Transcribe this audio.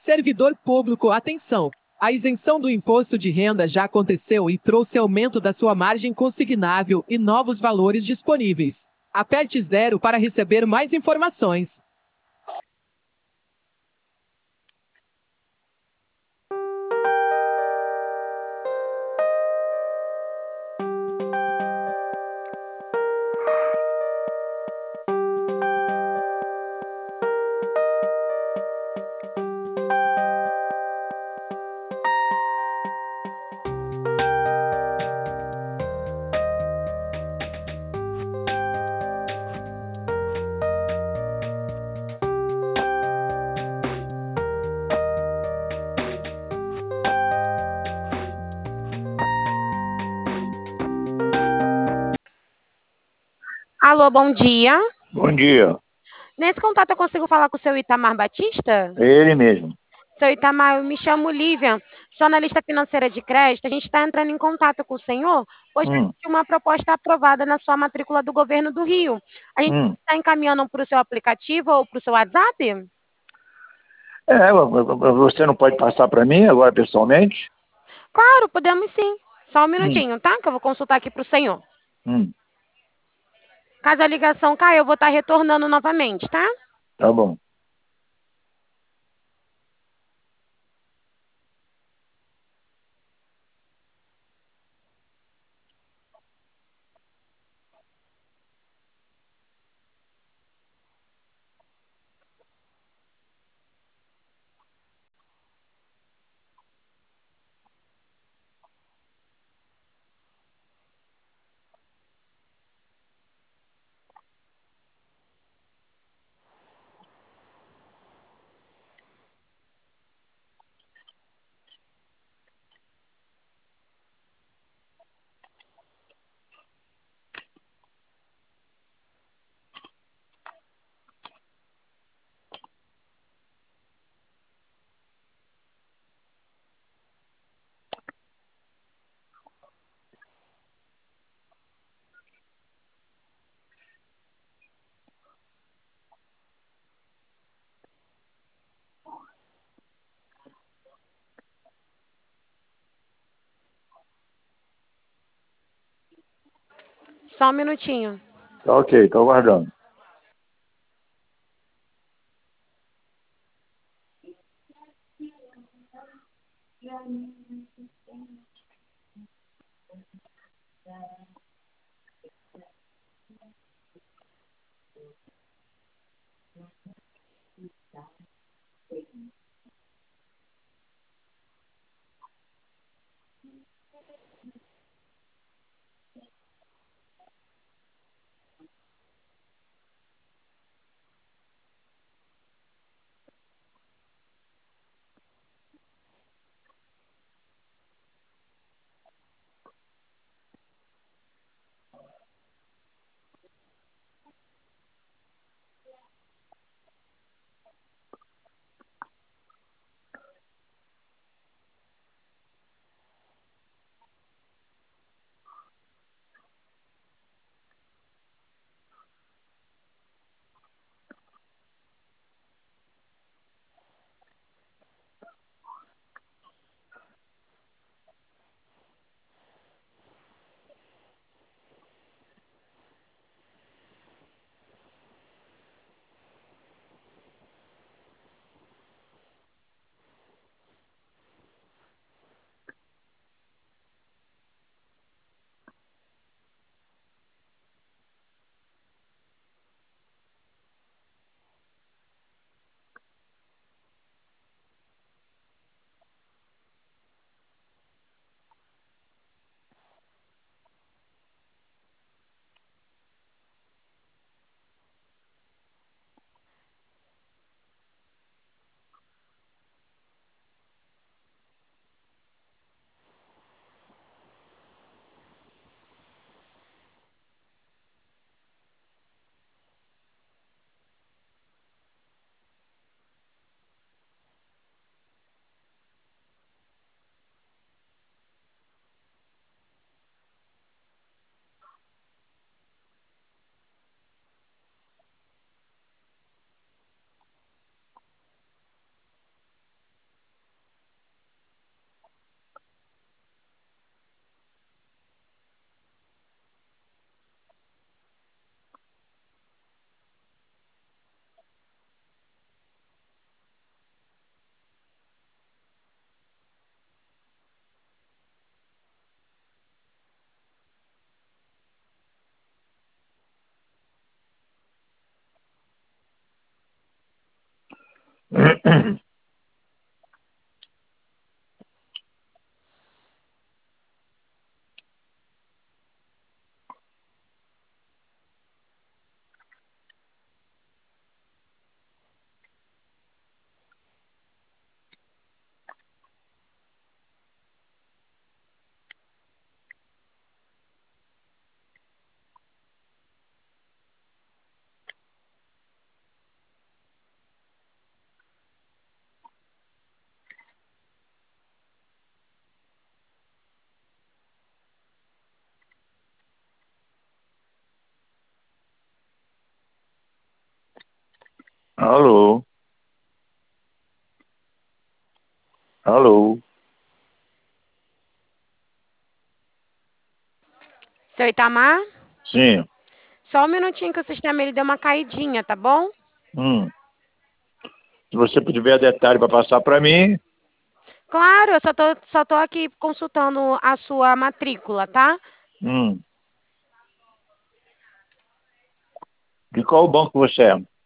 Servidor público, atenção! A isenção do imposto de renda já aconteceu e trouxe aumento da sua margem consignável e novos valores disponíveis. Aperte 0 para receber mais informações. Alô, bom dia. Bom dia, Nesse contato eu consigo falar com o seu Itamar Batista? é ele mesmo. Seu Itamar, eu me chamo Lívia, sou analista financeira de crédito. A gente está entrando em contato com o senhor, pois Hum, tem uma proposta aprovada na sua matrícula do governo do Rio. A gente hum. está encaminhando para o seu aplicativo ou para o seu WhatsApp? Você não pode passar para mim agora pessoalmente? Claro, podemos sim. Só um Hum, minutinho, tá? Que eu vou consultar aqui para o senhor. hum, Caso a ligação caia, eu vou estar retornando novamente, tá? tá bom. Só um minutinho. Tá ok, tô aguardando. Alô? Alô? Seu Itamar, Sim. só um minutinho que o sistema ele deu uma caidinha, tá bom? Hum. Se você tiver detalhe para passar para mim, Claro, eu só tô aqui consultando a sua matrícula, tá? hum. De qual banco você é?